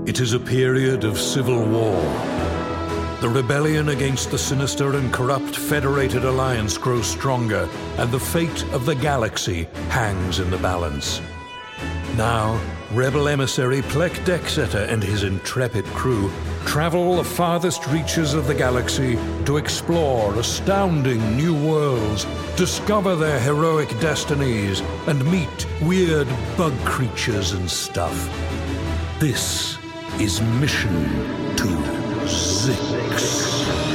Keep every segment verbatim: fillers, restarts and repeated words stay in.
It is a period of civil war. The rebellion against the sinister and corrupt Federated Alliance grows stronger, and the fate of the galaxy hangs in the balance. Now, rebel emissary Plek Dexeter and his intrepid crew travel the farthest reaches of the galaxy to explore astounding new worlds, discover their heroic destinies, and meet weird bug creatures and stuff. This is Mission to Zix.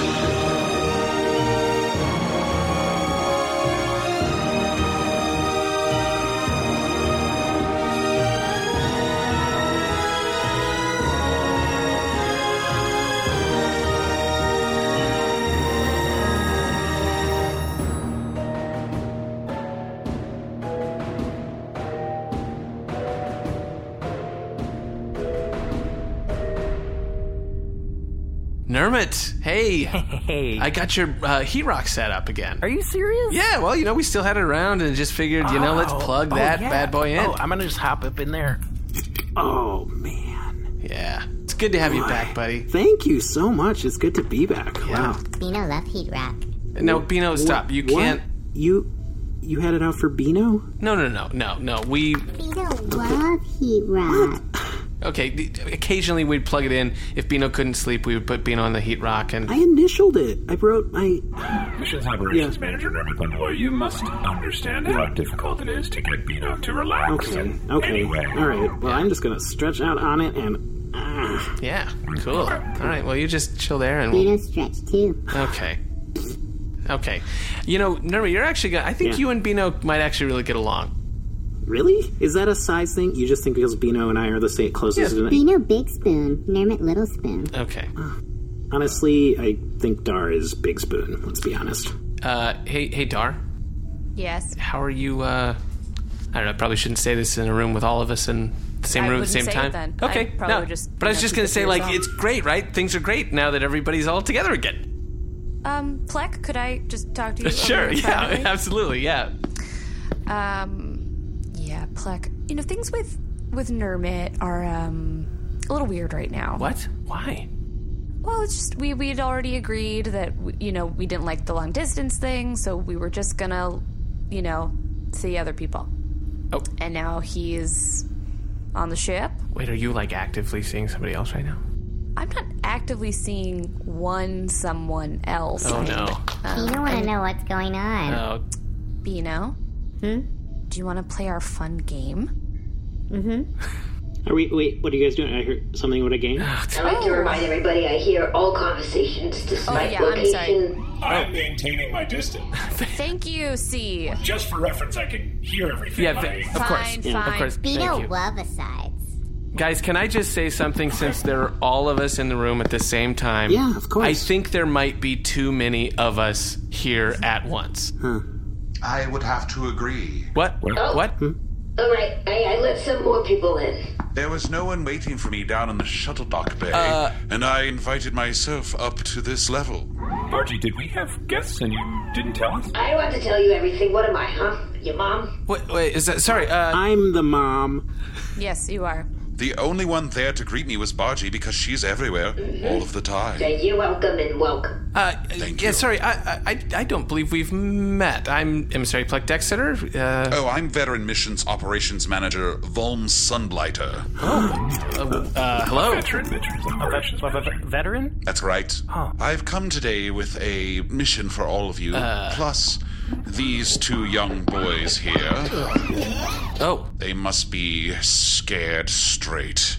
Nermit, hey. Hey. I got your uh, heat rock set up again. Are you serious? Yeah, well, you know, we still had it around and just figured, you know, let's plug oh, that yeah. bad boy in. Oh, I'm going to just hop up in there. Oh, man. Yeah. It's good to have Boy. you back, buddy. Thank you so much. It's good to be back. Yeah. Wow. Bino love heat rock. No, Bino, stop. You What? can't. You you had it out for Bino? No, no, no, no, no. We. Bino love heat rock. Okay, occasionally we'd plug it in. If Bino couldn't sleep, we would put Bino on the heat rock and... I initialed it. I wrote my... Missions Operations Yeah. Manager Nermit Gunboy, you must understand how difficult it is to get Bino to relax. Okay, And okay. Anyway, All right. Well, I'm just going to stretch out on it and... Uh, Yeah, cool. All right, well, you just chill there and... Bino stretch too. Okay. Okay. You know, Nermit, you're actually gonna... I think Yeah. you and Bino might actually really get along. really? Is that a size thing? You just think because Bino and I are the same closest? Yeah. to Bino big spoon, Nermit little spoon. Okay. Honestly, I think Dar is Big Spoon. Let's be honest. Uh, hey, hey, Dar. Yes. How are you, uh... I don't know, I probably shouldn't say this in a room with all of us in the same I room at the same wouldn't say time. it then. Okay, I'd probably no. just, but I was you know, just keep gonna it to say, like, yourself. it's great, right? Things are great now that everybody's all together again. Um, Plek, could I just talk to you? Sure, over yeah, privately? absolutely, yeah. Um, yeah, Plek. You know, things with with Nermit are um a little weird right now. What? Why? Well, it's just we we had already agreed that we, you know we didn't like the long distance thing, so we were just gonna, you know, see other people. Oh, And now he's on the ship. wait, are you, like, actively seeing somebody else right now? I'm not actively seeing one someone else. Oh, no. You don't want to know what's going on. Oh, Bino, Hmm? do you want to play our fun game? Are we? Wait, what are you guys doing? I heard something with a game. I'd like to remind everybody I hear all conversations despite Oh, yeah, I'm location. I'm maintaining my distance. Thank you, C. Just for reference, I can hear everything. yeah, I- th- of course. Fine, Yeah. fine. Of course. Bino Thank you. love asides. Guys, can I just say something since there are all of us in the room at the same time? Yeah, of course. I think there might be too many of us here at once. I would have to agree. What? Oh. What? All right, I, I let some more people in. There was no one waiting for me down in the shuttle dock bay, Uh, and I invited myself up to this level. Margie, did we have guests and you didn't tell us? I don't have to tell you everything. What am I, huh? Your mom? Wait, wait, is that... Sorry, uh... I'm the mom. Yes, you are. The only one there to greet me was Bargy because she's everywhere, all of the time. Then you're welcome and welcome. Uh, Thank yeah, you. sorry, I, I I don't believe we've met. I'm Emissary Plek Dexeter. Uh, Oh, I'm Veteran Missions Operations Manager Volm Sunblighter. uh, hello? Veteran, veterans, operations. What, a veteran? That's right. I've come today with a mission for all of you, plus these two young boys here. Oh, They must be scared straight.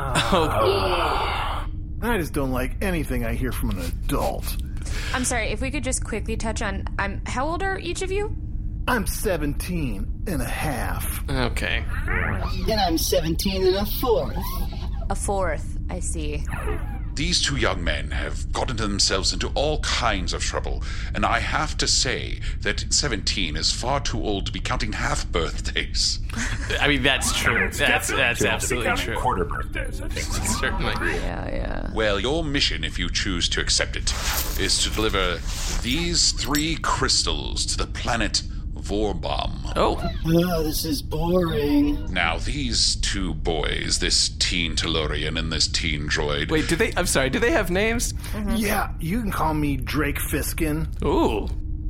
I just don't like anything I hear from an adult. I'm sorry, if we could just quickly touch on... Um, how old are each of you? I'm seventeen and a half. okay. And I'm seventeen and a fourth. A fourth, I see. These two young men have gotten themselves into all kinds of trouble, and I have to say that seventeen is far too old to be counting half birthdays. I mean, that's true. That's Definitely that's too old to be absolutely counting true. Quarter birthdays, I think. Certainly. Yeah, yeah. Well, your mission, if you choose to accept it, is to deliver these three crystals to the planet Vorbom. Oh. Oh, this is boring. Now, these two boys, this teen Tellurian and this teen droid... Wait, do they... I'm sorry, do they have names? Mm-hmm. Yeah, you can call me Drake Fiskin. Ooh.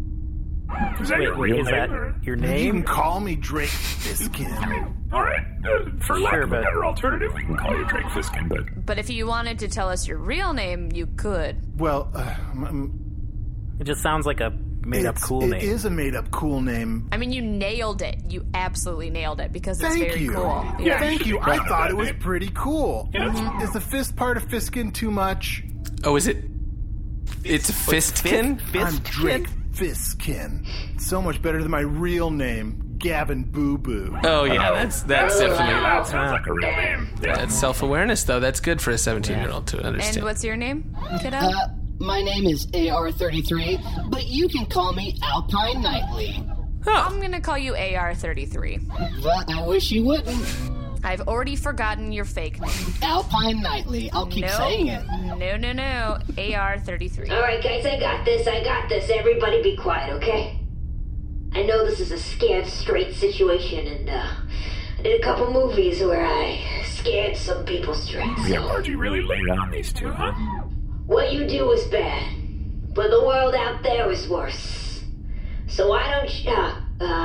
Is that Wait, your real is name? that or- your You name? can call me Drake Fiskin. All right. Uh, for lack Sure, of a but- better alternative, we can call you Drake Fiskin, but... But if you wanted to tell us your real name, you could. Well, uh, m- It just sounds like a made-up it's- cool it name. It is a made-up cool name. I mean, you nailed it. You absolutely nailed it because it's Thank very you. cool. Yeah. Thank you. I thought it was pretty cool. Yeah, it's- Is the fist part of Fiskin too much? Oh, is it... It's Fistkin? I'm Drake Fiskin. So much better than my real name, Gavin Boo Boo. Oh, yeah, that's that's definitely... That sounds like a real name. Yeah. That's self-awareness, though. That's good for a seventeen-year-old to understand. And what's your name, kiddo? Uh, my name is A R thirty-three, but you can call me Alpine Nightly. I'm gonna call you A R thirty-three. But I wish you wouldn't. I've already forgotten your fake name. Alpine Nightly. I'll keep no, saying it. No, no, no. A R thirty-three. All right, guys, I got this. I got this. Everybody be quiet, okay? I know this is a scared straight situation, and uh, I did a couple movies where I scared some people straight. Yeah, Archie really laid on these two, huh? What you do is bad, but the world out there is worse. So why don't you... Uh,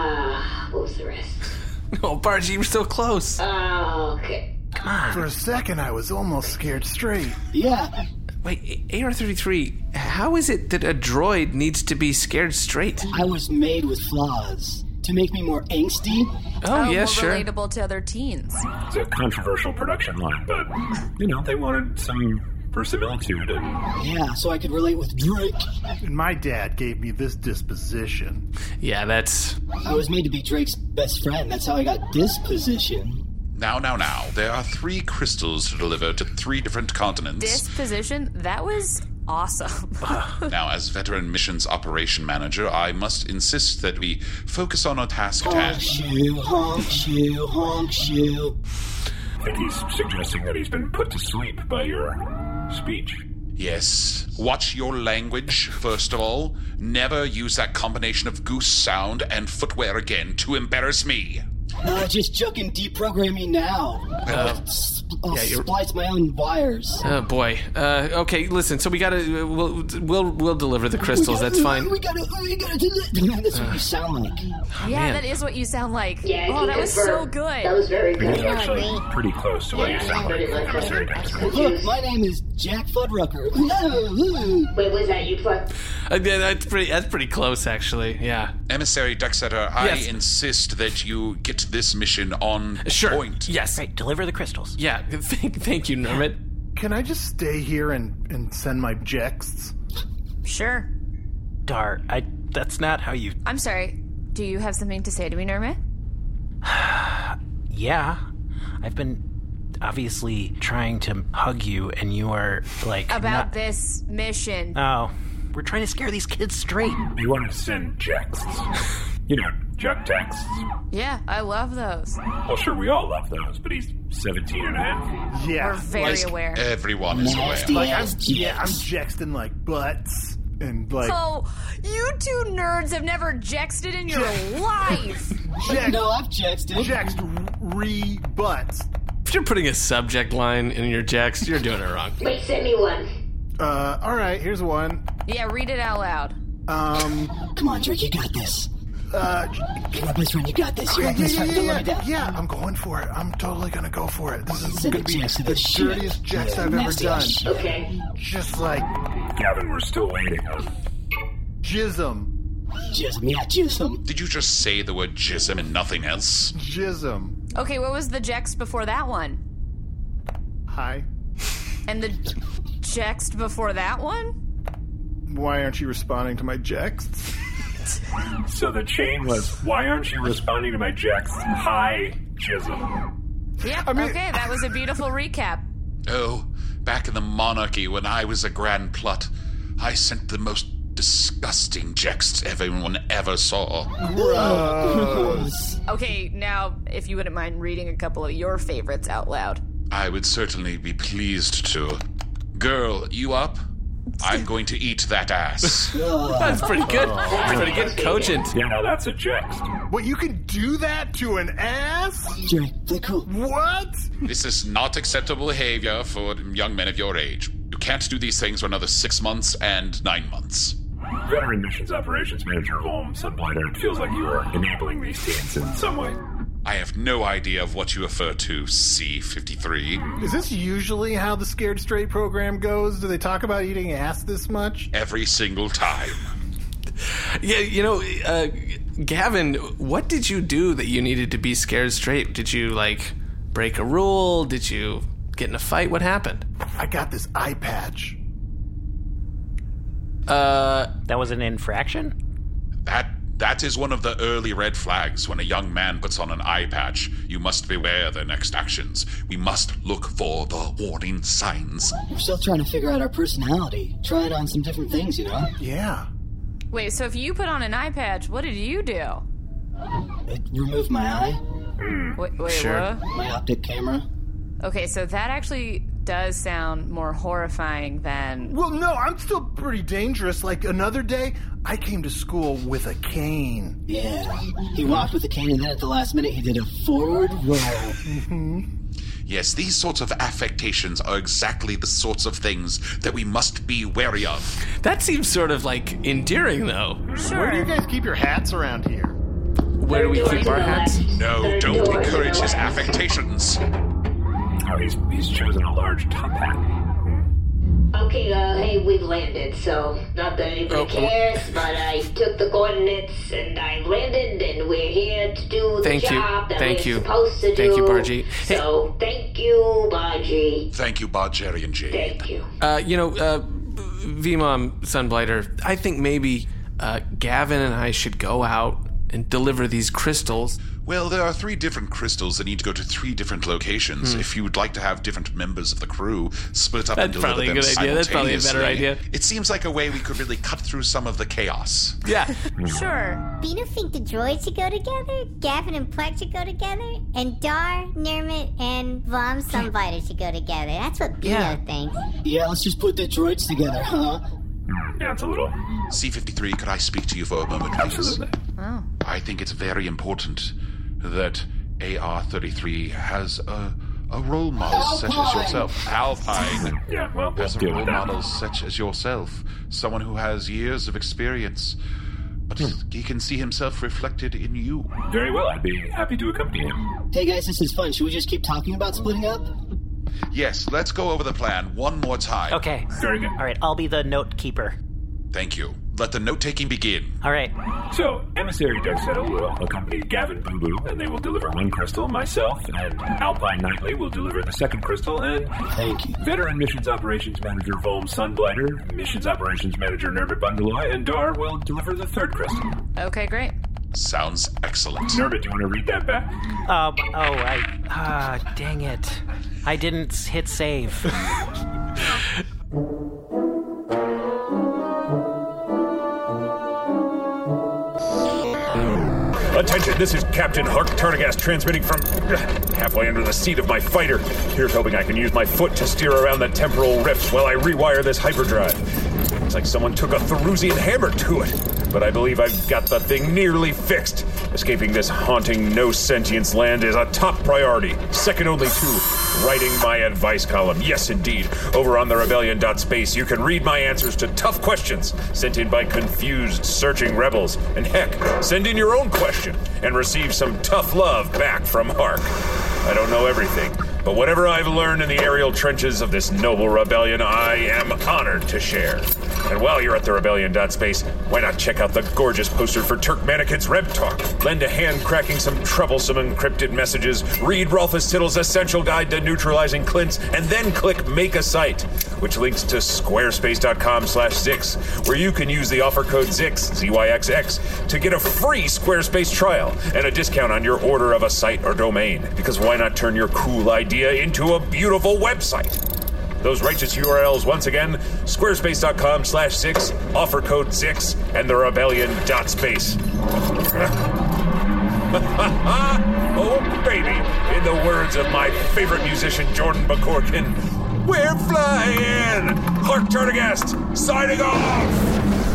uh what was the rest? Oh, Bargy, you were so close. Oh, okay. For a second, I was almost scared straight. Yeah. Wait, A R thirty-three, how is it that a droid needs to be scared straight? I was made with flaws to make me more angsty. Oh, yeah, more sure. relatable to other teens. It's a controversial production line, but, you know, they wanted some verisimilitude and... Yeah, so I could relate with Drake. And my dad gave me this disposition. Yeah, that's... I was made to be Drake's best friend. That's how I got this position. Now, now, now. There are three crystals to deliver to three different continents. Disposition, that was awesome. Now, as veteran missions operation manager, I must insist that we focus on our task at Honk hand. shoe, honk shoe, honk shoe. I think he's suggesting that he's been put to sleep by your speech. Yes. Watch your language, first of all. Never use that combination of goose sound and footwear again to embarrass me. Uh, just chuck and deprogram me now. I'll, s- I'll yeah, you're- splice my own wires. Oh, boy. Uh, okay, listen, so we gotta... We'll, we'll, we'll deliver the crystals, We gotta- that's fine. We gotta, we gotta do that. That's what you sound like. yeah, man. that is what you sound like. Yeah, I oh, can that was confirm. so good. That was very It's good. actually pretty close to what you sound like. Emissary Dexter. Look, my name is Jack Fuddrucker. Wait, was that you, Plug? Uh, yeah, that's pretty That's pretty close, actually, yeah. Emissary Ducksetter, I Yes. insist that you get this mission on Sure. point. Yes. Right, deliver the crystals. Yeah, thank, thank you, Nermit. Can I just stay here and, and send my jexts? Sure. Dar, I. That's not how you. I'm sorry. Do you have something to say to me, Nermit? Yeah, I've been obviously trying to hug you, and you are like About not- this mission. Oh, we're trying to scare these kids straight. We wanted to send texts. You know, jug texts. Yeah, I love those. Well, sure, we all love those, but he's seventeen and a half. We're Yeah. very Like, aware. Everyone is Nasty aware. Like, I'm, ass yeah, I'm jets. jexting like butts and like... Oh, you two nerds have never jexted in your life. Jext, No, I've jexted. Jext re butts. If you're putting a subject line in your jacks, you're doing it wrong. Wait, send me one. Uh, alright, here's one. Yeah, read it out loud. Um, Come on, Drake, you got this. uh, You're my best friend, you got this. You're yeah, my yeah, best yeah, friend, don't yeah, let me yeah, down. yeah, I'm going for it. I'm totally gonna go for it. This is Send gonna it be Jex to the the shit. dirtiest Jex Yeah, I've ever nasty done. ass shit. Okay. Just like Gavin, we're still waiting. jism. Jism, yeah, jism. Did you just say the word jism and nothing else? Jism. Okay, what was the jext before that one? Hi. And the jext before that one? Why aren't you responding to my jexts? So the chain was, why aren't you responding to my jacks? Hi, Jism. Yep, I mean- okay, that was a beautiful recap. Oh, back in the monarchy when I was a Grand Plot, I sent the most disgusting jexts everyone ever saw. Gross. Okay, now, if you wouldn't mind reading a couple of your favorites out loud. I would certainly be pleased to. Girl, you up? I'm going to eat that ass. That's pretty good. That's pretty good coaching. Yeah, no, that's a jest. What, you can do that to an ass? Jerry, play cool. What? This is not acceptable behavior for young men of your age. You can't do these things for another six months and nine months. Veteran Missions Operations Manager Holm Sunblighter, it feels like you are enabling these teens in some way. I have no idea of what you refer to, C fifty-three. Is this usually how the Scared Straight program goes? Do they talk about eating ass this much? Every single time. Yeah, you know, uh, Gavin, what did you do that you needed to be scared straight? Did you, like, break a rule? Did you get in a fight? What happened? I got this eye patch. Uh, that was an infraction? That that is one of the early red flags. When a young man puts on an eye patch, you must beware their next actions. We must look for the warning signs. We're still trying to figure out our personality. Try it on some different things, you know? Yeah. Wait, so if you put on an eye patch, what did you do? It removed my eye. Wait, wait Sure. what? My optic camera. Okay, so that actually does sound more horrifying than... Well, no, I'm still pretty dangerous. Like, another day, I came to school with a cane. Yeah. He walked with a cane, and then at the last minute, he did a forward roll. Mm-hmm. Yes, these sorts of affectations are exactly the sorts of things that we must be wary of. That seems sort of, like, endearing, though. Sure. Where do you guys keep your hats around here? Where do we keep our hats? No, don't encourage his affectations. Oh, he's, he's chosen a large top hat. Okay, uh, hey, we've landed, so not that anybody Oh, cares, but I took the coordinates and I landed, and we're here to do the Thank you. job that Thank we're you. supposed to do. Thank you, Bargy. Hey. So, thank you, Bargy. Thank you, Bargeri and Jade. Thank you. Uh, you know, uh, V-Mom, Sunblighter, I think maybe uh, Gavin and I should go out and deliver these crystals. Well, there are three different crystals that need to go to three different locations. Hmm. If you would like to have different members of the crew split up That's and deliver probably a them good idea. That's probably a better simultaneously, idea. It seems like a way we could really cut through some of the chaos. Yeah. Sure. Bino think the droids should go together, Gavin and Plex should go together, and Dar, Nermit, and Vom Sunblighter should go together. That's what Bino Yeah. thinks. Yeah, let's just put the droids together, huh? Yeah, it's a little... C fifty-three, could I speak to you for a moment, please? Absolutely. Oh. I think it's very important that A R thirty-three has a, a role model such as yourself. Alpine. Yeah, well, Has a deal role with that. model such as yourself. Someone who has years of experience. But he can see himself reflected in you. Very well, I'd be happy to accompany him. Hey guys, this is fun. Should we just keep talking about splitting up? Yes, let's go over the plan one more time. Okay. Very good. All right, I'll be the note keeper. Thank you. Let the note-taking begin. All right. So, Emissary Doug Settle will accompany Gavin Boo Boo, and they will deliver one crystal. Myself and Alpine Knightley will deliver the second crystal, and Thank you. Veteran Missions Operations Manager Volm Sunblighter, Missions Operations Manager Nermit Bundaloy, and Dar will deliver the third crystal. Okay, great. Sounds excellent. Nermit, do you want to read that back? Um, oh, I... Ah, dang it. I didn't hit save. Attention, this is Captain Hark Tarnagast transmitting from halfway under the seat of my fighter. Here's hoping I can use my foot to steer around the temporal rift while I rewire this hyperdrive. It's like someone took a Therusian hammer to it, but I believe I've got the thing nearly fixed. Escaping this haunting no-sentience land is a top priority, second only to writing my advice column. Yes, indeed. Over on the rebellion dot space, you can read my answers to tough questions sent in by confused, searching rebels. And heck, send in your own question and receive some tough love back from Hark. I don't know everything, but whatever I've learned in the aerial trenches of this noble rebellion, I am honored to share. And while you're at the rebellion dot space, why not check out the gorgeous poster for Turkmanikin's Reb Talk? Lend a hand cracking some troublesome encrypted messages, read Rolfus Tittle's Essential Guide to Neutralizing Clints, and then click Make a Site, which links to squarespace dot com slash Zix, where you can use the offer code ZYX, Z Y X X, to get a free Squarespace trial and a discount on your order of a site or domain. Because why not turn your cool idea into a beautiful website? Those righteous U R Ls once again, squarespace dot com slash Zix, offer code Zix, and the rebellion dot space. Oh, baby, in the words of my favorite musician, Jordan McCorkin, We're flying! Hark Turdigast, signing off!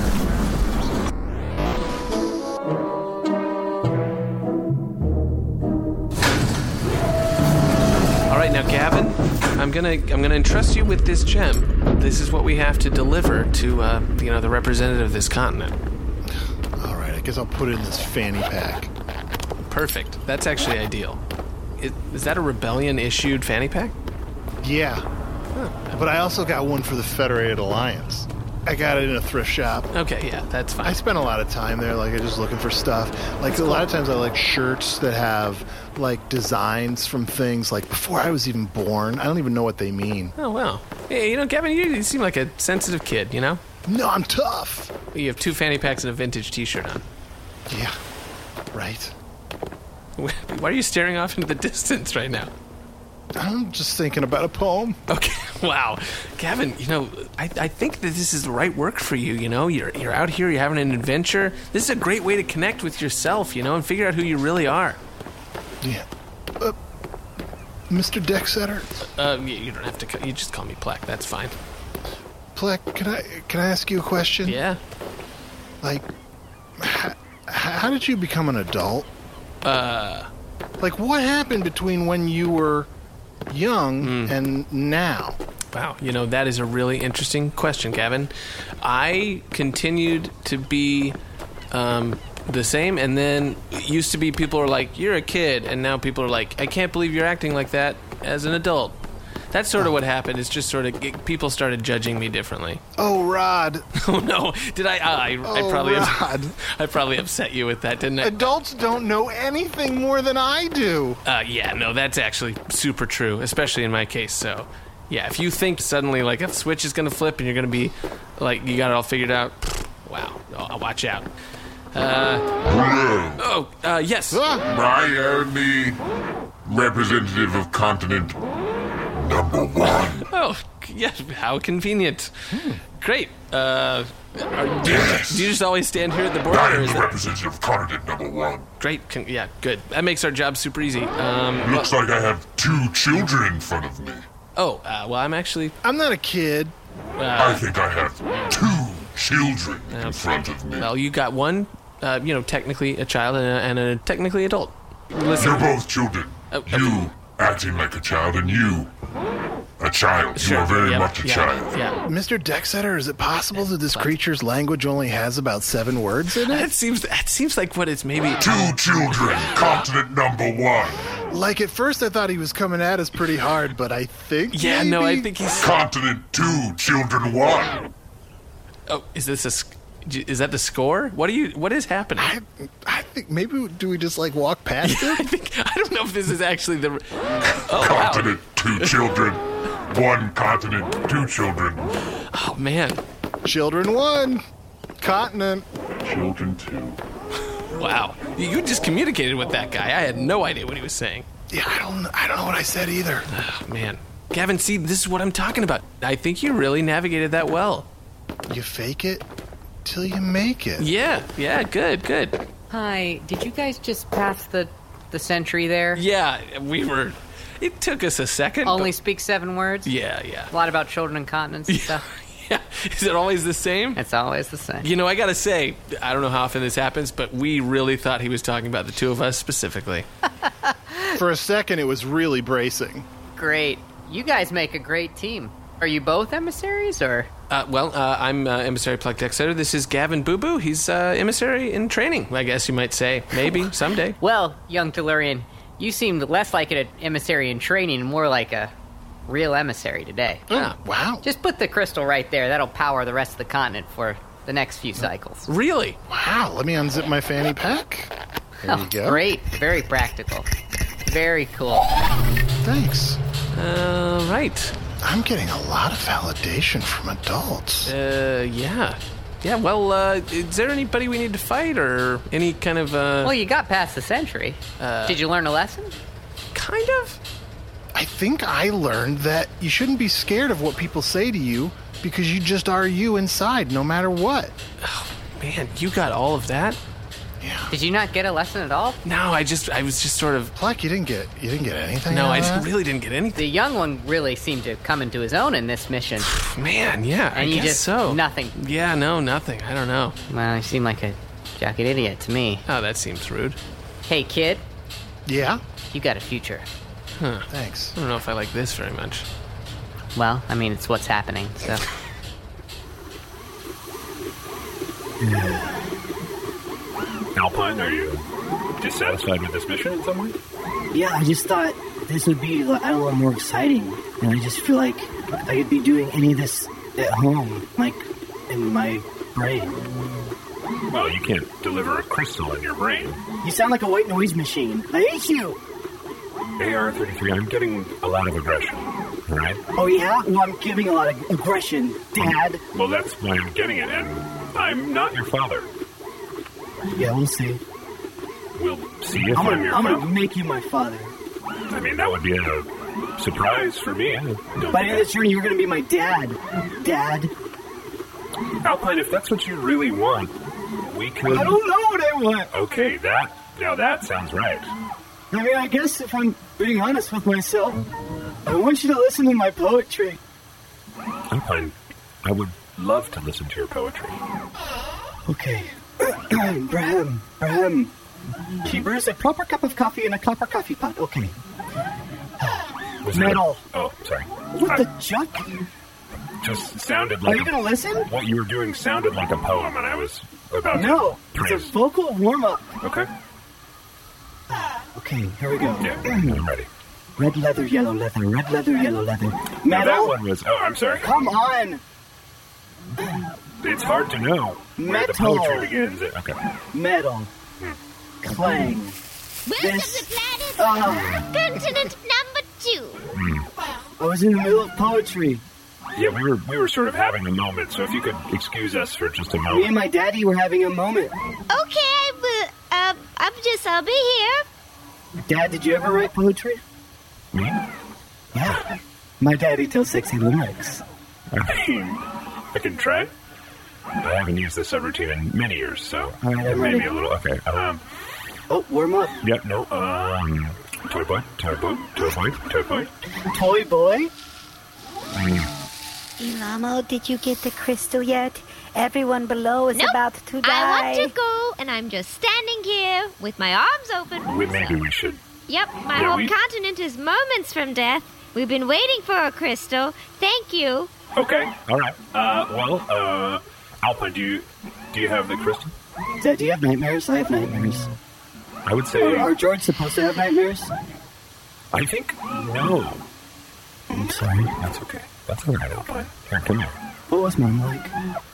All right, now, Gavin, I'm gonna I'm gonna entrust you with this gem. This is what we have to deliver to uh, you know the representative of this continent. All right, I guess I'll put it in this fanny pack. Perfect. That's actually ideal. Is, is that a rebellion-issued fanny pack? Yeah, huh. But I also got one for the Federated Alliance. I got it in a thrift shop. Okay, yeah, that's fine. I spent a lot of time there, like, just looking for stuff. Like, that's a cool. lot of times I like shirts that have, like, designs from things, like, before I was even born. I don't even know what they mean. Oh, wow. Hey, you know, Gavin, you, you seem like a sensitive kid, you know? No, I'm tough. You have two fanny packs and a vintage t-shirt on. Yeah, right. Why are you staring off into the distance right now? I'm just thinking about a poem. Okay, wow. Gavin, you know, I, I think that this is the right work for you, you know? You're you're out here, you're having an adventure. This is a great way to connect with yourself, you know, and figure out who you really are. Yeah. Uh, Mister Dexeter? Uh, you, you don't have to, you just call me Plek, that's fine. Plek, can I, can I ask you a question? Yeah. Like, h- how did you become an adult? Uh... Like, what happened between when you were young mm. and now? Wow, you know, that is a really interesting question, Gavin. I continued to be um, the same, and then it used to be people are like, you're a kid, and now people are like, I can't believe you're acting like that as an adult. That's sort of what happened. It's just sort of, people started judging me differently. Oh, Rod. Oh, no. Did I, uh, I, oh, I probably, Rod. I probably upset you with that, didn't I? Adults don't know anything more than I do. Uh, yeah, no, that's actually super true, especially in my case, so... Yeah, if you think suddenly, like, a switch is going to flip and you're going to be, like, you got it all figured out, wow, oh, watch out. Uh, oh, uh, yes. I am the representative of continent number one. Oh, yes, how convenient. Hmm. Great. Uh, are, do, yes. you, do you just always stand here at the border? I am or is the it... representative of continent number one. Great, Con- yeah, good. That makes our job super easy. Um, Looks well, like I have two children in front of me. Oh, uh, well, I'm actually... I'm not a kid. Uh, I think I have two children okay. in front of me. Well, you got one, uh, you know, technically a child and a, and a technically adult. Listen. You're both children. Oh, you okay. acting like a child, and you, a child. Sure. You are very yep. much a yeah. child. Yeah. Mister Dexeter, is it possible that this creature's language only has about seven words in it? That seems, that seems like what it's maybe... Two children, continent number one. Like, at first I thought he was coming at us pretty hard, but I think Yeah, maybe... no, I think he's... Continent two, children one. Oh, is this a... Is that the score? What are you... What is happening? I, I think maybe... Do we just, like, walk past yeah, it? I, think, I don't know if this is actually the... Oh, continent wow. two, children. One continent, two children. Oh, man. Children one. Continent. Children two. Wow. You just communicated with that guy. I had no idea what he was saying. Yeah, I don't I don't know what I said either. Oh, man. Gavin, see, this is what I'm talking about. I think you really navigated that well. You fake it till you make it. Yeah, yeah, good, good. Hi, did you guys just pass the, the sentry there? Yeah, we were... It took us a second. Only but... speak seven words? Yeah, yeah. A lot about children and continents and stuff. Yeah. Is it always the same? It's always the same. You know, I gotta say, I don't know how often this happens, but we really thought he was talking about the two of us specifically. For a second, it was really bracing. Great. You guys make a great team. Are you both emissaries, or...? Uh, well, uh, I'm uh, Emissary Plek Dexeter. This is Gavin Boo Boo. He's uh, emissary in training, I guess you might say. Maybe, someday. Well, young Tellurian, you seemed less like an emissary in training and more like a real emissary today. Oh, wow. Just put the crystal right there. That'll power the rest of the continent for the next few cycles. Really? Wow, let me unzip my fanny pack. There oh, you go. Great. Very practical. Very cool. Thanks. Uh, right. I'm getting a lot of validation from adults. Uh, yeah. Yeah, well, uh, is there anybody we need to fight, or any kind of, uh... Well, you got past the sentry. Uh, Did you learn a lesson? Kind of. I think I learned that you shouldn't be scared of what people say to you, because you just are you inside, no matter what. Oh, man, you got all of that? Yeah. Did you not get a lesson at all? No, I just, I was just sort of... Pluck, you didn't get, you didn't get anything No, out I of that? really didn't get anything. The young one really seemed to come into his own in this mission. Man, yeah, And I you guess just, so. nothing. Yeah, no, nothing. I don't know. Well, you seem like a jacket idiot to me. Oh, that seems rude. Hey, kid. Yeah? You got a future. Huh. Thanks. I don't know if I like this very much. Well, I mean, it's what's happening, so... Alpine, are you dissatisfied with this mission in some way? Yeah, I just thought this would be like, a lot more exciting, and I just feel like I could be doing any of this at home, like in my brain. Well, you can't deliver a crystal in your brain. You sound like a white noise machine. I hate you. A R thirty-three, I'm getting a lot of aggression, all right? Oh yeah? Well, I'm giving a lot of aggression, Dad. Well, that's why I'm getting it, and I'm not your father. Yeah, we'll see. We'll see if I'm I'm, gonna, your I'm father. gonna make you my father. I mean, that would be a surprise for me. I don't By the end of this journey, you're gonna be my dad. Dad. Alpine, if that's what you really want, we could... I don't know what I want. Okay, that... Now that sounds right. I mean, I guess if I'm being honest with myself, I want you to listen to my poetry. Alpine, I would love to listen to your poetry. Okay. Braham, Braham. She brews a proper cup of coffee in a copper coffee pot. Okay. Was Metal. That a, oh, sorry. What I, the juck? Just sounded like... Are you going to listen? What you were doing sounded like a poem, and I was about No, to it's praise. a vocal warm-up. Okay. Okay, here we go. Yeah, I'm ready. Red leather, yellow leather, red leather, yellow leather. Metal? Now that one was... Oh, I'm sorry. Come on! It's hard to know where the Metal. poetry begins. Okay. Metal. Clang. Welcome This- to planet Ah. continent number two. I was in the middle of poetry. Yeah, we were we were sort of having a moment, so if you could excuse us for just a Me and moment. my daddy were having a moment. Okay, but uh, I'm just, I'll be here. Dad, did you ever write poetry? Me? Yeah. My daddy tells sexy limericks. I mean, I can try. I haven't used this subroutine in many years, so All right, I'm maybe ready. a little. Okay. Um. Oh, warm up. Yep. No. Um. Toy boy. Toy boy. Toy boy. Toy boy. Toy boy? Mm. Ilamo, did you get the crystal yet? Everyone below is Nope. about to die. I want to go, and I'm just standing here with my arms open. We, maybe we should. Yep, my Yeah, whole we- continent is moments from death. We've been waiting for a crystal. Thank you. Okay. All right. Uh. Well. Uh. Alpine, do you do you have the crystal? Dad, do you have nightmares? I have nightmares. I would say. Are, are George supposed to have nightmares? I think no. I'm sorry. That's okay. That's all right, Alpine. Here, come here. What was mine like?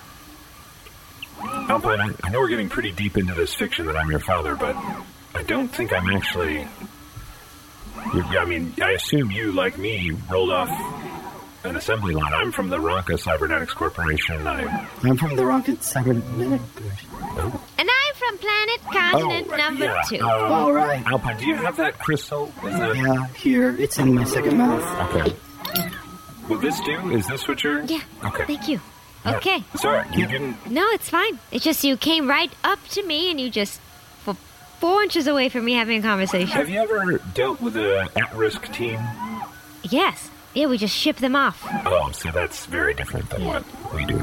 Alpine, I, I know we're getting pretty deep into this fiction that I'm your father, but I don't think I'm actually... you- I mean, I assume you, like me, rolled off an assembly line. I'm from the Ronka Cybernetics Corporation. I... I'm from the Rocket Cybernetic. Oh, And I'm from planet continent Oh, number yeah. two. Uh, All right. Alpine, do you have that crystal? Is it... Yeah, here. It's in my second mouth. Okay. Will this do? Is this what you're... Yeah. Okay. Thank you. Yeah. Okay. It's all right. You didn't... No, it's fine. It's just you came right up to me and you just were four inches away from me having a conversation. Have you ever dealt with an at-risk team? Yes. Yeah, we just ship them off. Oh, so that's very different than what we do.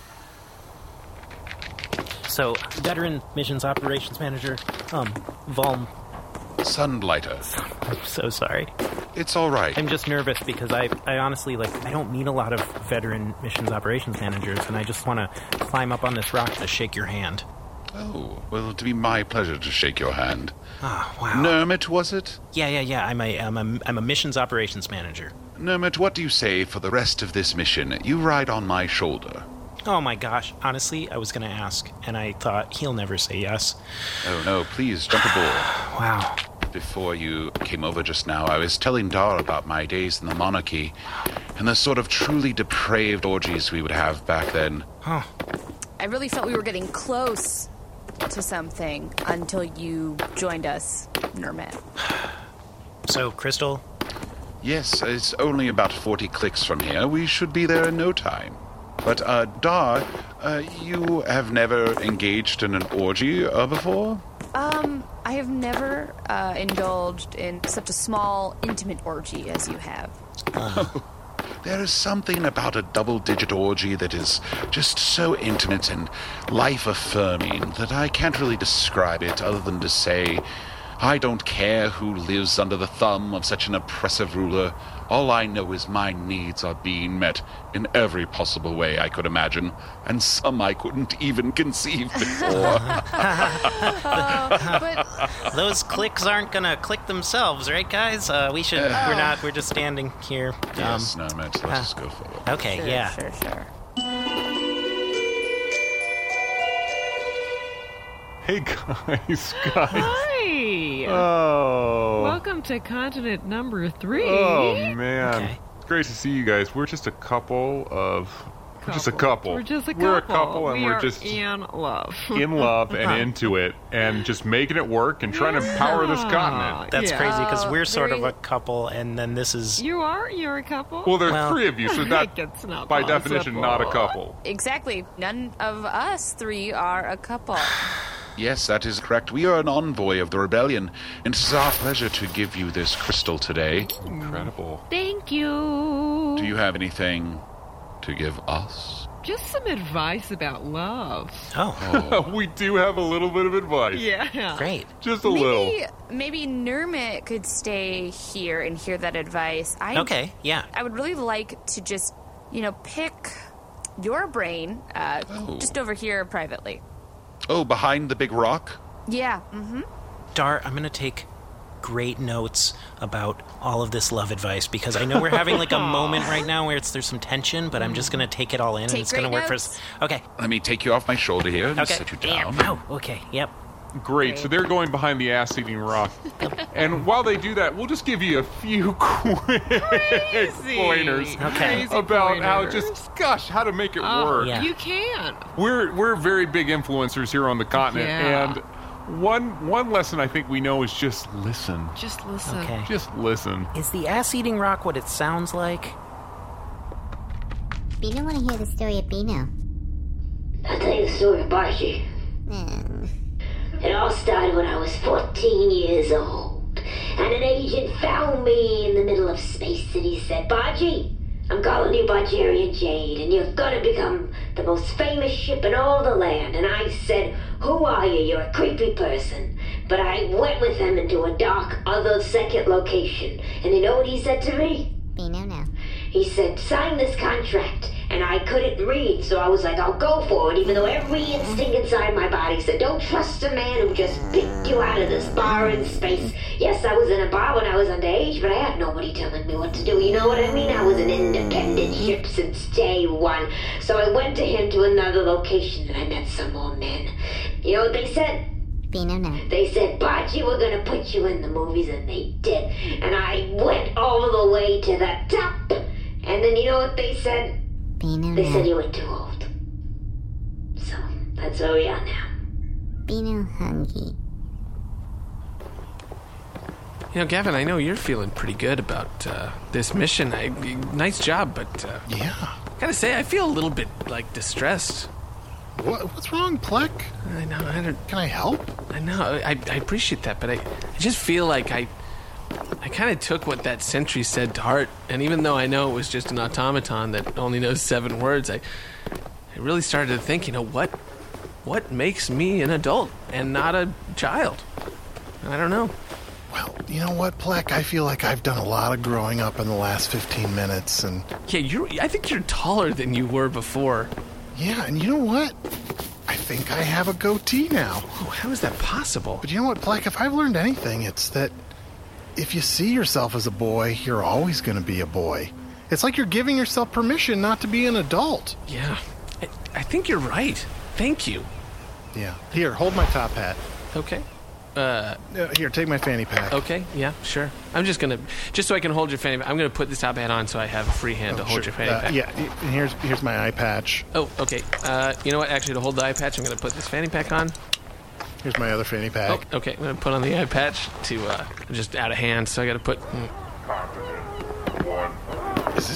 So, Veteran Missions Operations Manager, um, Volm. Sunblighter. I'm so sorry. It's all right. I'm just nervous because I, I honestly, like, I don't meet a lot of Veteran Missions Operations Managers, and I just want to climb up on this rock to shake your hand. Oh, well, it'd be my pleasure to shake your hand. Ah, wow. Nermit, was it? Yeah, yeah, yeah. I'm a, I'm a, I'm a Missions Operations Manager. Nermit, what do you say for the rest of this mission? You ride on my shoulder. Oh my gosh, honestly, I was going to ask, and I thought he'll never say yes. Oh, no, please, jump aboard. Wow. Before you came over just now, I was telling Dar about my days in the monarchy and the sort of truly depraved orgies we would have back then. Huh. I really thought we were getting close to something until you joined us, Nermit. So, Crystal? Yes, it's only about forty clicks from here. We should be there in no time. But, uh, Dar, uh, you have never engaged in an orgy uh, before? Um, I have never uh, indulged in such a small, intimate orgy as you have. Oh, there is something about a double-digit orgy that is just so intimate and life-affirming that I can't really describe it other than to say, I don't care who lives under the thumb of such an oppressive ruler. All I know is my needs are being met in every possible way I could imagine, and some I couldn't even conceive before. uh, but those clicks aren't gonna click themselves, right, guys? Uh, we should. Uh, we're not. We're just standing here. Yes, um, no, Matt. Let's uh, just go forward. Okay. Sure, yeah. Sure. Sure. Hey guys, guys. Hi. Oh. Welcome to continent number three. Oh man, okay. It's great to see you guys. We're just a couple of. Couple. We're just a couple. We're just a couple. We're a couple, and we we're are just in love. in love and into it, and just making it work and trying yeah. to power this continent. That's yeah. crazy because we're sort Very... of a couple, and then this is. You are. You're a couple. Well, there's well, three of you, so that it's not by possible. definition not a couple. Exactly. None of us three are a couple. Yes, that is correct. We are an envoy of the rebellion, and it is our pleasure to give you this crystal today. Incredible. Thank you. Do you have anything to give us? Just some advice about love. Oh. oh. We do have a little bit of advice. Yeah. Great. Just a maybe, little. Maybe Nermit could stay here and hear that advice. I, okay, yeah. I would really like to just, you know, pick your brain uh, oh. just over here privately. Oh, behind the big rock? Yeah, mm-hmm. Dar, I'm going to take great notes about all of this love advice because I know we're having like a moment right now where it's there's some tension, but I'm just going to take it all in take and it's going to work notes. for us. Okay. Let me take you off my shoulder here and okay. set you down. Oh, okay. Yep. Great. So they're going behind the ass-eating rock. And while they do that, we'll just give you a few quick pointers okay. about pointers. how just, gosh, how to make it oh, work. Yeah. You can. We're we're very big influencers here on the continent, yeah. and one one lesson I think we know is just listen. Just listen. Okay. Just listen. Is the ass-eating rock what it sounds like? Bino want to hear the story of Bino. I'll tell you the story of Baji. Mm. It all started when I was fourteen years old, and an agent found me in the middle of space, and he said, Baji, I'm calling you Bajarian Jade, and you're gonna become the most famous ship in all the land. And I said, who are you? You're a creepy person. But I went with him into a dark, other second location, and you know what he said to me? Bino now. He said, sign this contract. And I couldn't read, so I was like, I'll go for it, even though every instinct inside my body said, don't trust a man who just picked you out of this bar in space. Yes, I was in a bar when I was underage, but I had nobody telling me what to do, you know what I mean? I was an independent ship since day one. So I went to him to another location, and I met some more men. You know what they said? Bino now. They said, Baji, we're gonna put you in the movies, and they did. And I went all the way to the top. And then you know what they said? Bino They now. said you were too old. So, that's where we are now. Bino hungry. You know, Gavin, I know you're feeling pretty good about uh, this mission. I, nice job, but uh, yeah, gotta say, I feel a little bit like distressed. What, what's wrong, Plek? I know. I don't. Can I help? I know. I, I appreciate that, but I, I just feel like I, I kind of took what that sentry said to heart, and even though I know it was just an automaton that only knows seven words, I, I really started to think, you know, what, what makes me an adult and not a child? I don't know. Well, you know what, Plek? I feel like I've done a lot of growing up in the last fifteen minutes, and... Yeah, you're. I think you're taller than you were before. Yeah, and you know what? I think I have a goatee now. Oh, how is that possible? But you know what, Plek? If I've learned anything, it's that if you see yourself as a boy, you're always going to be a boy. It's like you're giving yourself permission not to be an adult. Yeah, I, I think you're right. Thank you. Yeah. Here, hold my top hat. Okay. Uh, uh, here, take my fanny pack. Okay, yeah, sure. I'm just gonna, just so I can hold your fanny pack, I'm gonna put this top hat on so I have a free hand oh, to hold sure. your fanny uh, pack. Yeah, and here's here's my eye patch. Oh, okay. Uh, you know what? Actually, to hold the eye patch, I'm gonna put this fanny pack on. Here's my other fanny pack. Oh, okay. I'm gonna put on the eye patch to, uh, just out of hand, so I gotta put... Mm. Is this...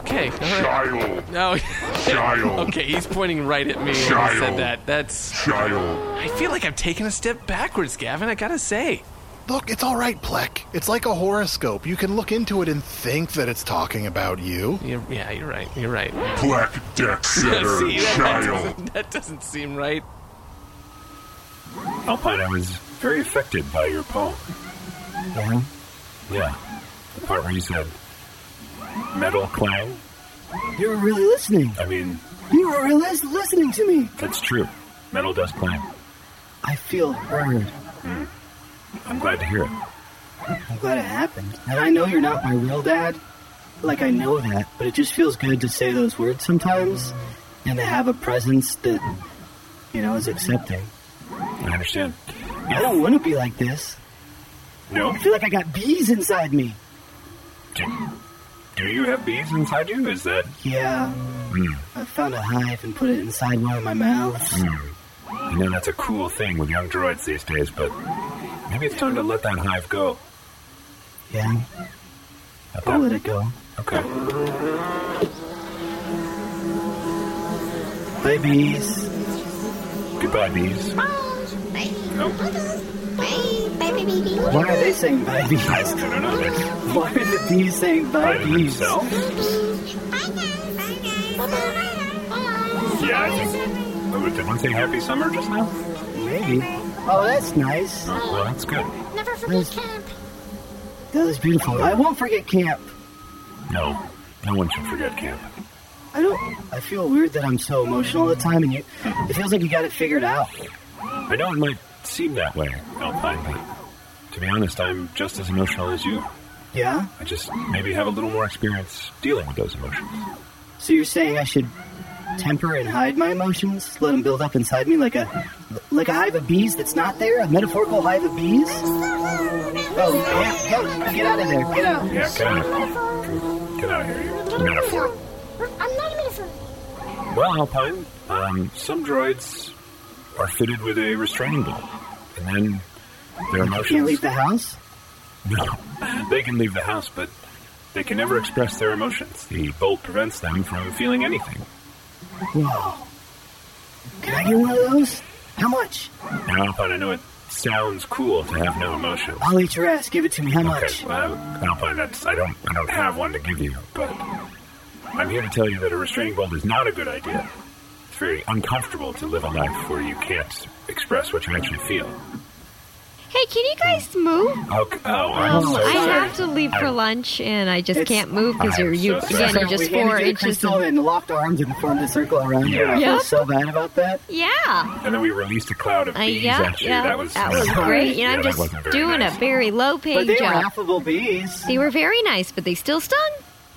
Okay. All right. Child. No. Child. Okay, he's pointing right at me when he Child. said that. That's. Child. I feel like I've taken a step backwards, Gavin. I gotta say. Look, it's all right, Plek. It's like a horoscope. You can look into it and think that it's talking about you. You're, yeah, you're right. You're right. Black Deck Setter. See, that, that, Child. doesn't, that doesn't seem right. Alpine, I was very affected by your poem. Yeah? Yeah. The part where you said, metal clang. You were really listening. I mean, You were really listening to me. that's true. Metal does clang. I feel heard. Mm. I'm glad to hear it. I'm glad it happened. And I know you're not my real dad. Like, I know that. But it just feels good to say those words sometimes. And to have a presence that, you know, is accepting. I understand. I don't want to be like this. No? I feel like I got bees inside me. Do, do you have bees inside you? Is that... Yeah. Mm. I found a hive and put it inside one of my mouths. Mm. You know, that's a cool thing with young droids these days, but maybe it's time to let that hive go. Yeah. I'll let it go. Okay. Bye, bees. Goodbye, bees. Why are they saying bye, bees? I don't know. Why are the bees saying bye, Bye bees? themselves? Yeah, I think... Oh, did one say happy summer just now? Maybe. Oh, that's nice. Oh, well, that's good. Never forget camp. That was beautiful. I won't forget camp. No. No one should forget camp. I don't... I feel weird that I'm so emotional all the time, and you... It feels like you got it figured out. I know it might seem that way, Alpine, but to be honest, I'm just as emotional as you. Yeah? I just maybe have a little more experience dealing with those emotions. So you're saying I should temper and hide my emotions? Let them build up inside me like a... Like a hive of bees that's not there? A metaphorical hive of bees? Oh, yeah, go, get out of there. Get out. Yeah, get out of here. Get out of here, you metaphor. I'm not a metaphor. Well, Alpine, um, some droids are fitted with a restraining bolt, and then their emotions... Can't leave the house? No, they can leave the house, but they can never express their emotions. The bolt prevents them from feeling anything. Wow. Can I get one of those? How much? Now, Alpine, I know it sounds cool to have no emotions. I'll eat your ass. Give it to me. How much? Okay, well, Alpine, that's, I don't, I don't have one to give you, but I'm here to tell you that a restraining bolt is not a good idea. It's very uncomfortable to live a life where you can't express what you actually feel. Hey, can you guys move? Okay. Oh, I'm Um, so I sorry. have to leave for I- lunch, and I just It's- can't move because I'm you're you so sorry. again. You're just We handed four you the inches. crystal In, and locked arms and formed a circle around you. Yeah. I feel Yep. so bad about that. yeah, And then we released a cloud of uh, bees yeah, at you. yeah. That was, that was uh, great. You know, yeah, I'm that just wasn't very doing nice. a very low But paying they were job. affable bees. They were very nice, but they still stung.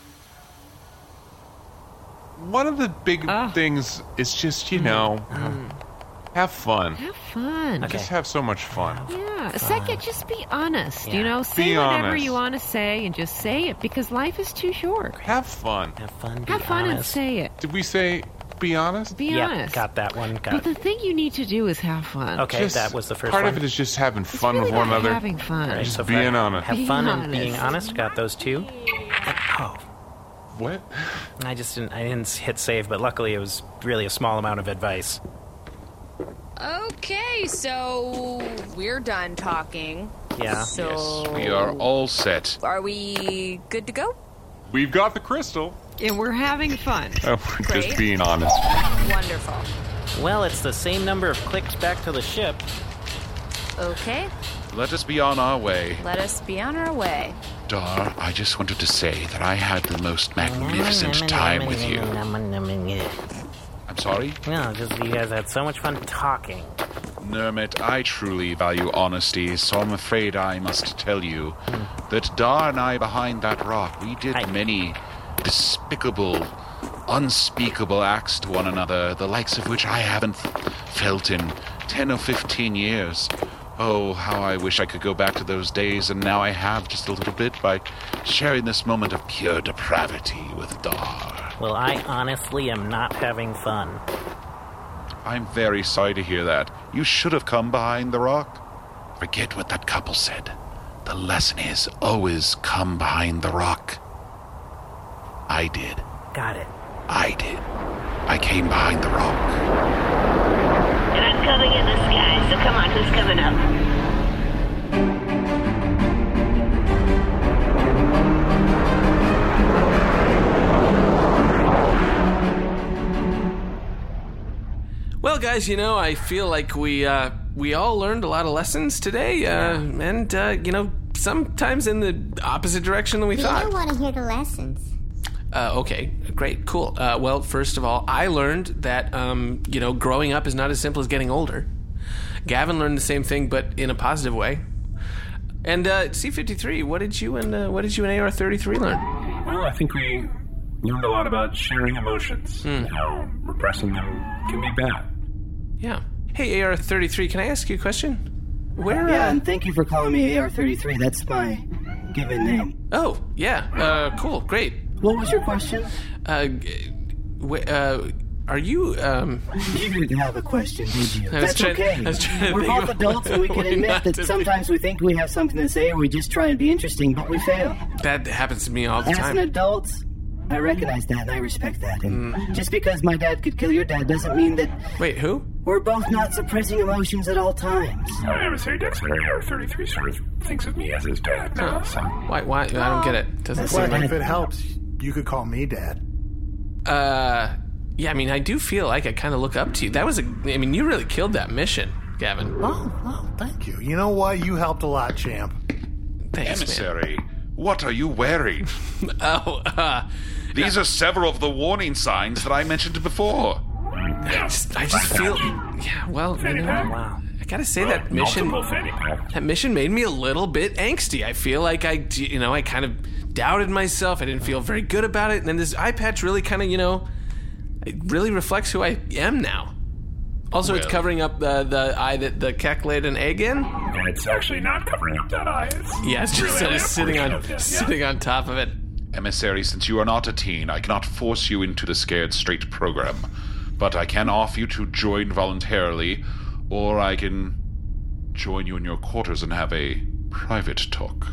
One of the big things is just, you know, have fun. Have fun. Just have so much fun. Yeah. Second, just be honest. You Yeah. know, say Be whatever honest. you want to say and just say it because life is too short. Have fun. Have fun. Have fun and say it. Did we say be honest? Be yeah, honest. got that one. Got But the thing you need to do is have fun. Okay, Just- that was the first part one. of it is just having fun really with one about another. having fun. Right, Just so being fun- honest. Have Being fun and being honest. honest. Got those two. Oh, What? I just didn't. I didn't hit save, but luckily it was really a small amount of advice. Okay, so we're done talking. Yeah. So We are all set. Are we good to go? We've got the crystal. And we're having fun. Oh, we're Great. just being honest. Wonderful. Well, it's the same number of clicks back to the ship. Okay, Let us be on our way. let us be on our way. Dar, I just wanted to say that I had the most magnificent time with you. I'm sorry? No, just you guys had so much fun talking. Nermit, I truly value honesty, so I'm afraid I must tell you that Dar and I behind that rock, we did many despicable, unspeakable acts to one another, the likes of which I haven't felt in ten or fifteen years. Oh, how I wish I could go back to those days, and now I have just a little bit by sharing this moment of pure depravity with Dar. Well, I honestly am not having fun. I'm very sorry to hear that. You should have come behind the rock. Forget what that couple said. The lesson is always come behind the rock. I did. Got it. I did. I came behind the rock. And I'm coming in the sky, so come on, who's coming up? Well, guys, you know, I feel like we uh, we all learned a lot of lessons today, uh, and, uh, you know, sometimes in the opposite direction than we We thought. don't want to hear the lessons. Uh, okay, great, cool. Uh, well, first of all, I learned that, um, you know, growing up is not as simple as getting older. Gavin learned the same thing, but in a positive way. And uh, C fifty-three, what did you and uh, what did you and A R thirty-three learn? Well, I think we learned a lot about sharing emotions and how repressing them can be bad. Yeah. Hey, A R thirty-three, can I ask you a question? Where? Yeah, uh, and thank you for calling me A R thirty-three. That's my given name. Oh, yeah. Uh, cool, great. What was your question? Uh, g- wh- uh, are you, um... You didn't have a question, did you? I was That's trying- okay. I was trying to We're think both of adults, and we can what admit not that to sometimes we think we have something to say, or we just try and be interesting, but we fail. That happens to me all the As time. an adult, I recognize that, and I respect that. And Mm. just because my dad could kill your dad doesn't mean that... Wait, who? We're both not suppressing emotions at all times. Uh, Emissary Dexter A R thirty-three sort of thinks of me as his dad now, so... Why, why? I don't get it. Doesn't Well, seem if like... it helps, you could call me Dad. Uh, yeah, I mean, I do feel like I kind of look up to you. That was a... I mean, you really killed that mission, Gavin. Oh, oh, thank you. You know what? You helped a lot, champ. Thanks, Emissary, what are you wearing? Oh, uh... These are several of the warning signs that I mentioned before. I just, I just feel... Yeah, well, you know, Wow. I gotta say that mission... That mission made me a little bit angsty. I feel like I, you know, I kind of doubted myself. I didn't feel very good about it. And then this eye patch really kind of, you know... It really reflects who I am now. Also, it's Well. covering up the, the eye that the Keck laid an egg in. And it's actually not covering up that eye. It's Yeah, it's just really sort of sitting portion on of it, yeah. sitting on top of it. Emissary, since you are not a teen, I cannot force you into the Scared Straight program. But I can offer you to join voluntarily, or I can join you in your quarters and have a private talk.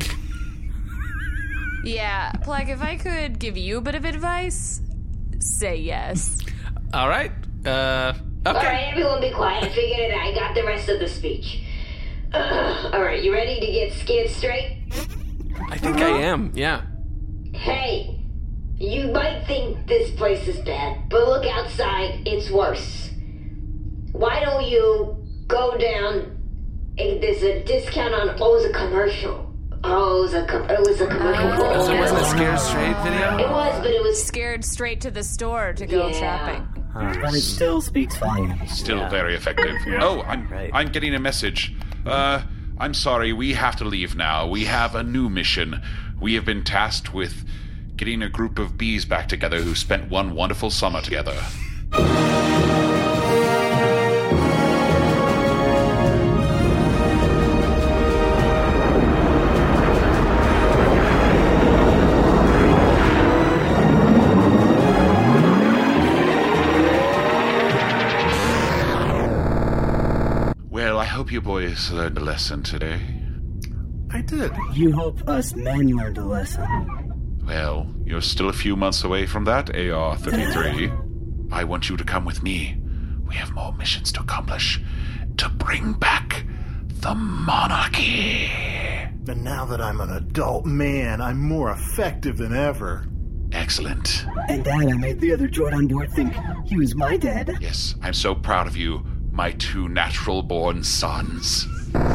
Yeah, Plague, if I could give you a bit of advice, say yes. All right. Uh, okay. Alright, everyone be quiet. I figured it out. I got the rest of the speech. Uh, Alright, you ready to get scared straight? I think I am, yeah. Hey, you might think this place is bad, but look outside, it's worse. Why don't you go down, and there's a discount on, oh, it was a commercial. Oh, it was a, com- it was a commercial. Oh, it wasn't a Scared Straight video? It was, but it was... Scared straight to the store to go Yeah. shopping. But it still speaks volumes. Still very effective. Oh, I'm I'm getting a message. Uh, I'm sorry, we have to leave now. We have a new mission. We have been tasked with getting a group of bees back together who spent one wonderful summer together. Well, I hope you boys learned a lesson today. I did. You hope us men learned a lesson. Well, you're still a few months away from that, A R thirty-three. I want you to come with me. We have more missions to accomplish to bring back the monarchy. And now that I'm an adult man, I'm more effective than ever. Excellent. And Dad, I made the other droid on board think he was my dad. Yes, I'm so proud of you, my two natural-born sons.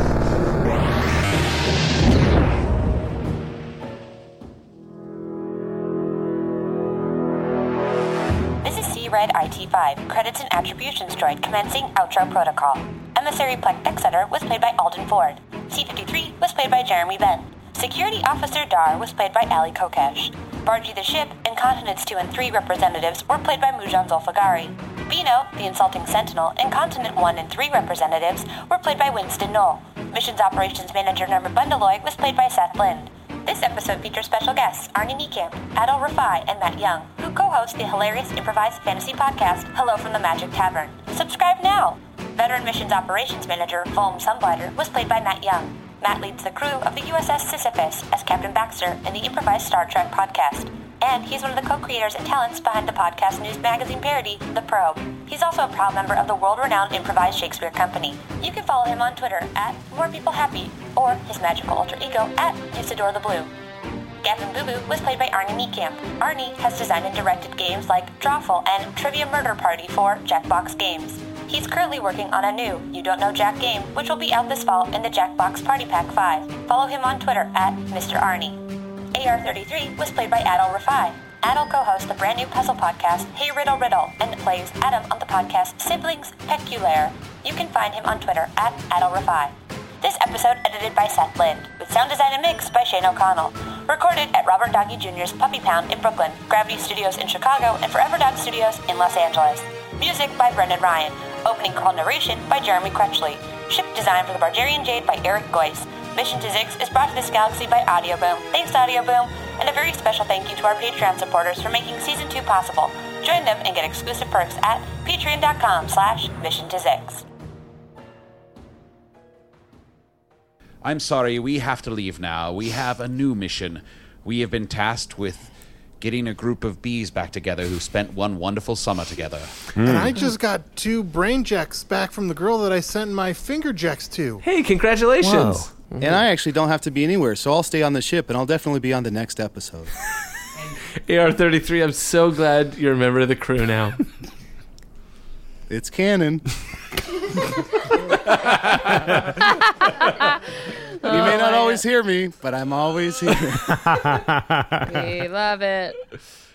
This is C-Red I T five, Credits and Attributions Droid commencing Outro Protocol. Emissary Plek Exeter was played by Alden Ford. C fifty-three was played by Jeremy Benn. Security Officer Dar was played by Ali Kokesh. Bargy the Ship and Continents two and three representatives were played by Mujan Zulfagari. Bino, the Insulting Sentinel, and Continent one and three representatives were played by Winston Knoll. Missions Operations Manager Norman Bundeloy was played by Seth Lind. This episode features special guests Arnie Niekamp, Adol Rafai, and Matt Young, who co-host the hilarious improvised fantasy podcast Hello from the Magic Tavern. Subscribe now! Veteran Missions Operations Manager Foam Sunblighter was played by Matt Young. Matt leads the crew of the U S S Sisyphus as Captain Baxter in the improvised Star Trek podcast. and he's one of the co-creators and talents behind the podcast news magazine parody, The Probe. He's also a proud member of the world-renowned Improvised Shakespeare Company. You can follow him on Twitter at MorePeopleHappy or his magical alter ego at Usador the Blue. Gavin Boo Boo was played by Arnie Niekamp. Arnie has designed and directed games like Drawful and Trivia Murder Party for Jackbox Games. He's currently working on a new You Don't Know Jack game, which will be out this fall in the Jackbox Party Pack five. Follow him on Twitter at Mister Arnie. A R thirty-three was played by Adil Rafai. Adil co-hosts the brand new puzzle podcast, Hey Riddle Riddle, and plays Adam on the podcast Siblings Peculaire. You can find him on Twitter at Adil Rafai. This episode edited by Seth Lind, with sound design and mix by Shane O'Connell. Recorded at Robert Doggy Junior's Puppy Pound in Brooklyn, Gravity Studios in Chicago, and Forever Dog Studios in Los Angeles. Music by Brendan Ryan. Opening call narration by Jeremy Crutchley. Ship design for the Bargerian Jade by Eric Goyce. Mission to Zix is brought to this galaxy by Audio Boom. Thanks, Audio Boom. And a very special thank you to our Patreon supporters for making Season two possible. Join them and get exclusive perks at patreon.com slash mission to Zix. I'm sorry, we have to leave now. We have a new mission. We have been tasked with getting a group of bees back together who spent one wonderful summer together. And I just got two brain jacks back from the girl that I sent my finger jacks to. Hey, congratulations. Whoa. Mm-hmm. And I actually don't have to be anywhere, so I'll stay on the ship, and I'll definitely be on the next episode. A R thirty-three, I'm so glad you're a member of the crew now. It's canon. You may not always hear me, but I'm always here. We love it.